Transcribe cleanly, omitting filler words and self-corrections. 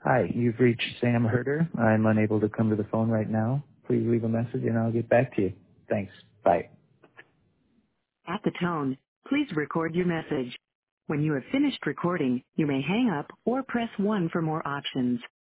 Hi, you've reached Sam Herder. I'm unable to come to the phone right now. Please leave a message and I'll get back to you. Thanks. Bye. At the tone, please record your message. When you have finished recording, you may hang up or press 1 for more options.